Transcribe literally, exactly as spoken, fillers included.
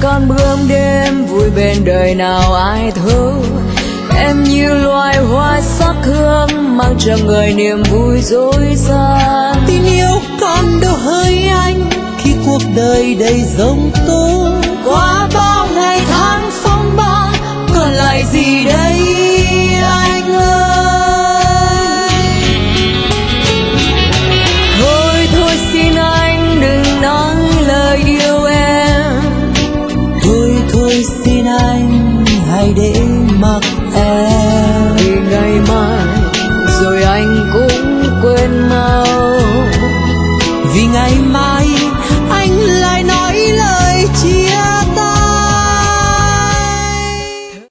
con bướm đêm vui bên đời nào ai thấu. Em như loài hoa sắc hương mang cho người niềm vui dối gian. Tình yêu